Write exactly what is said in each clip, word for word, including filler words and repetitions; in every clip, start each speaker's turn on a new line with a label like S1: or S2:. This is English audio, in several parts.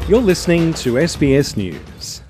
S1: You're listening to S B S News.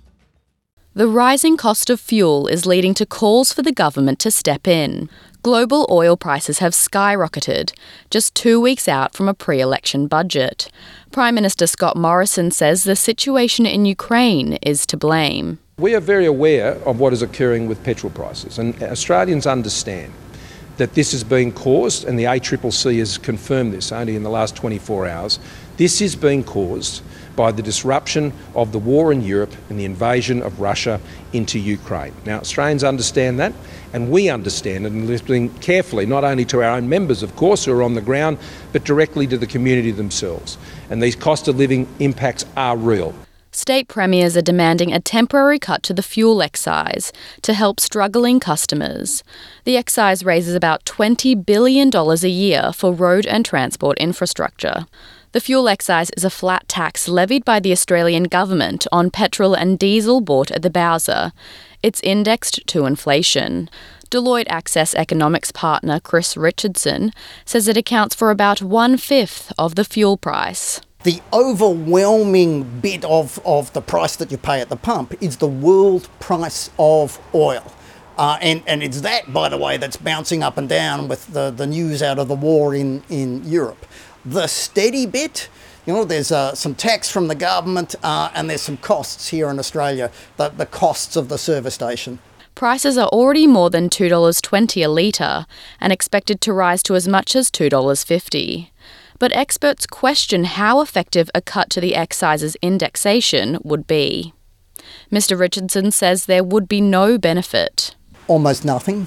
S2: The rising cost of fuel is leading to calls for the government to step in. Global oil prices have skyrocketed, just two weeks out from a pre-election budget. Prime Minister Scott Morrison says the situation in Ukraine is to blame.
S3: We are very aware of what is occurring with petrol prices, and Australians understand that this is being caused, and the A C C C has confirmed this only in the last twenty-four hours, this is being caused by the disruption of the war in Europe and the invasion of Russia into Ukraine. Now, Australians understand that, and we understand it, and listening carefully, not only to our own members, of course, who are on the ground, but directly to the community themselves. And these cost of living impacts are real.
S2: State premiers are demanding a temporary cut to the fuel excise to help struggling customers. The excise raises about twenty billion dollars a year for road and transport infrastructure. The fuel excise is a flat tax levied by the Australian government on petrol and diesel bought at the bowser. It's indexed to inflation. Deloitte Access economics partner Chris Richardson says it accounts for about one-fifth of the fuel price.
S4: The overwhelming bit of, of the price that you pay at the pump is the world price of oil. Uh, and, and it's that, by the way, that's bouncing up and down with the, the news out of the war in, in Europe. The steady bit, you know, there's uh, some tax from the government uh, and there's some costs here in Australia, the, the costs of the service station.
S2: Prices are already more than two dollars twenty a litre and expected to rise to as much as two dollars fifty. But experts question how effective a cut to the excise's indexation would be. Mister Richardson says there would be no benefit.
S4: Almost nothing.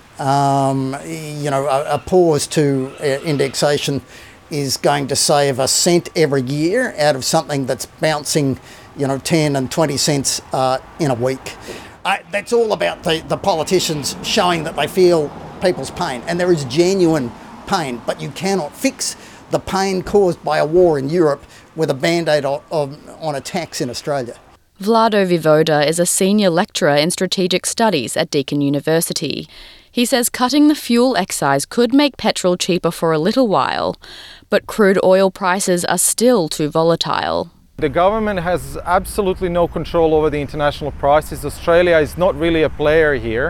S4: Um, you know, a, a pause to uh, indexation is going to save a cent every year out of something that's bouncing, you know, ten and twenty cents uh, in a week. I, that's all about the, the politicians showing that they feel people's pain, and there is genuine pain, but you cannot fix the pain caused by a war in Europe with a band-aid on, on a tax in Australia.
S2: Vlado Vivoda is a senior lecturer in strategic studies at Deakin University. He says cutting the fuel excise could make petrol cheaper for a little while, but crude oil prices are still too volatile.
S5: The government has absolutely no control over the international prices. Australia is not really a player here.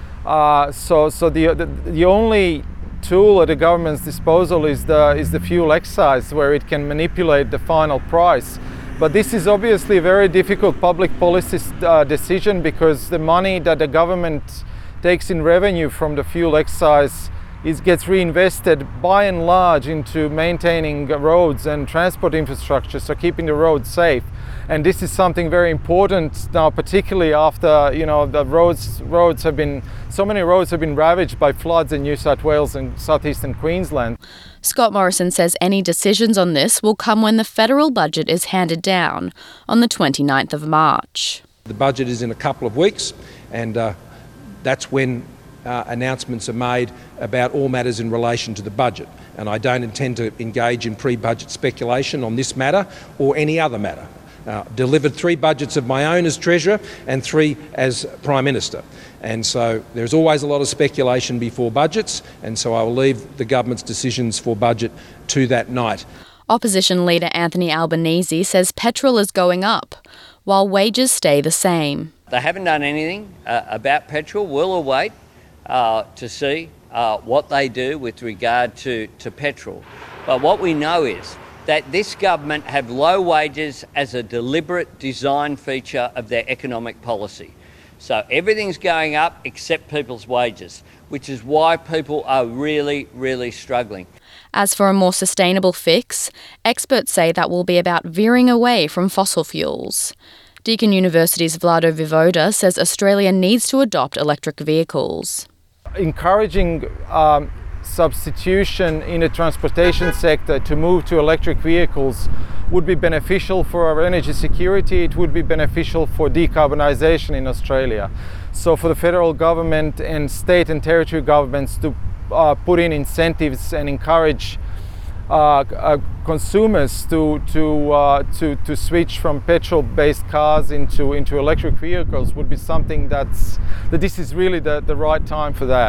S5: Uh, so so the, the the only tool at the government's disposal is the is the fuel excise, where it can manipulate the final price. But this is obviously a very difficult public policy uh, decision, because the money that the government takes in revenue from the fuel excise is gets reinvested by and large into maintaining roads and transport infrastructure, so keeping the roads safe. And this is something very important now, particularly after, you know, the roads roads have been so many roads have been ravaged by floods in New South Wales and southeastern Queensland.
S2: Scott Morrison says any decisions on this will come when the federal budget is handed down on the twenty-ninth of March.
S3: The budget is in a couple of weeks, and uh, that's when uh, announcements are made about all matters in relation to the budget. And I don't intend to engage in pre-budget speculation on this matter or any other matter. Uh, delivered three budgets of my own as Treasurer and three as Prime Minister. And so there's always a lot of speculation before budgets, and so I will leave the government's decisions for budget to that night.
S2: Opposition leader Anthony Albanese says petrol is going up, while wages stay the same.
S6: They haven't done anything uh, about petrol. We'll await uh, to see uh, what they do with regard to, to petrol. But what we know is that this government have low wages as a deliberate design feature of their economic policy. So everything's going up except people's wages, which is why people are really, really struggling.
S2: As for a more sustainable fix, experts say that will be about veering away from fossil fuels. Deakin University's Vlado Vivoda says Australia needs to adopt electric vehicles.
S5: Encouraging um, substitution in the transportation sector to move to electric vehicles would be beneficial for our energy security. It would be beneficial for decarbonisation in Australia. So for the federal government and state and territory governments to uh, put in incentives and encourage uh, uh, consumers to to, uh, to to switch from petrol-based cars into into electric vehicles would be something that's that this is really the, the right time for that.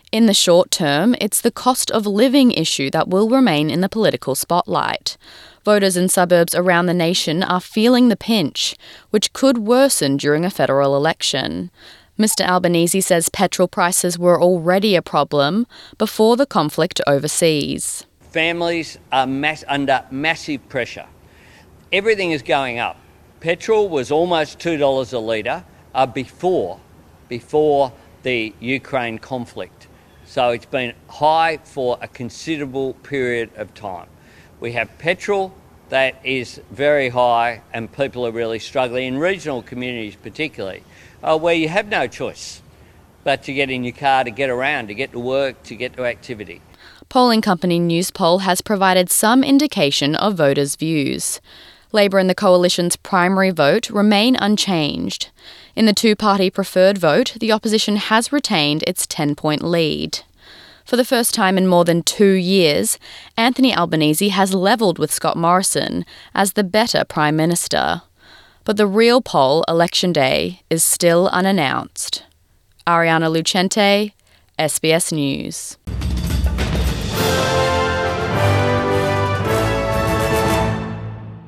S2: In the short term, it's the cost of living issue that will remain in the political spotlight. Voters in suburbs around the nation are feeling the pinch, which could worsen during a federal election. Mister Albanese says petrol prices were already a problem before the conflict overseas.
S6: Families are mass- under massive pressure. Everything is going up. Petrol was almost two dollars a litre uh, before, before the Ukraine conflict. So it's been high for a considerable period of time. We have petrol that is very high and people are really struggling, in regional communities particularly, uh, where you have no choice but to get in your car, to get around, to get to work, to get to activity.
S2: Polling company Newspoll has provided some indication of voters' views. Labor and the Coalition's primary vote remain unchanged. In the two-party preferred vote, the opposition has retained its ten-point lead. For the first time in more than two years, Anthony Albanese has levelled with Scott Morrison as the better Prime Minister. But the real poll, Election Day, is still unannounced. Ariana Lucente, S B S News.